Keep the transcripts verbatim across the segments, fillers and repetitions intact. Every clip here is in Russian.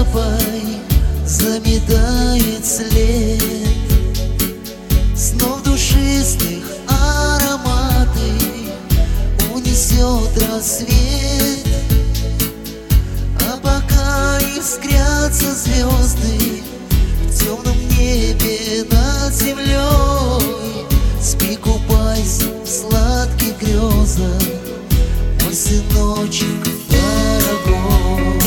лапой заметает след снов душистых ароматы, унесет рассвет. А пока искрятся звезды в темном небе над землей, спи, купайся в сладких грезах, мой сыночек дорогой.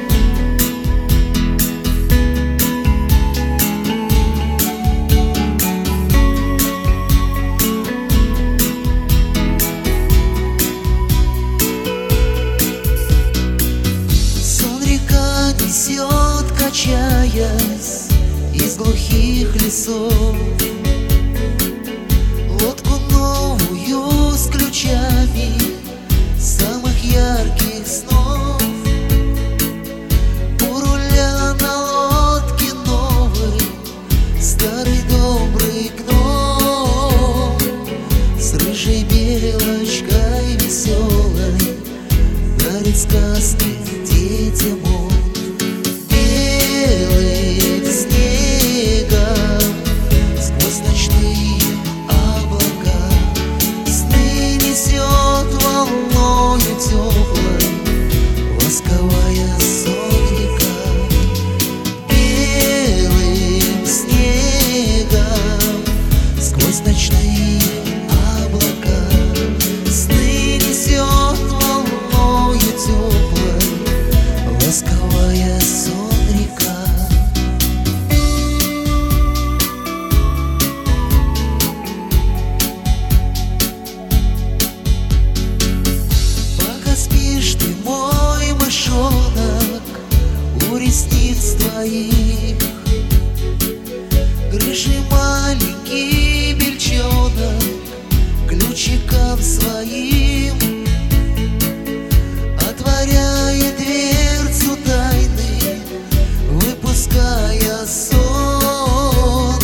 Сон река несет, качаясь из глухих лесов, лодку новую с ключами самых ярких снов. У руля на лодке новый старый добрый гном с рыжей белочкой веселой дарит сказки детям он. Белым снегом сквозь ночные облака сны несет волною теплой ласковая сон река. Белым снегом сквозь ночные облака сны несет волною теплой ласковая сон река. Пока спишь ты, мой мышонок, у ресниц твоих рыжий маленький бельчонок ключиком своим отворяет дверцу тайны, выпуская сон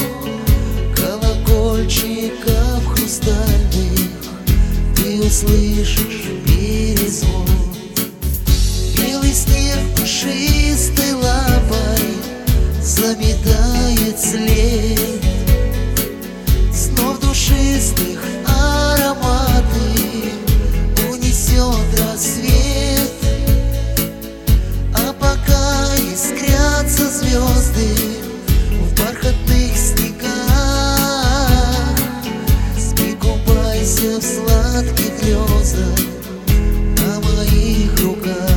колокольчиков хрустальных. Ты услышишь перезвон. Белый снег пушистой лапой заметает след снов душистых ароматы, унесет рассвет. А пока искрятся звезды в бархатных снегах, спи, купайся в сладких грезах на моих руках.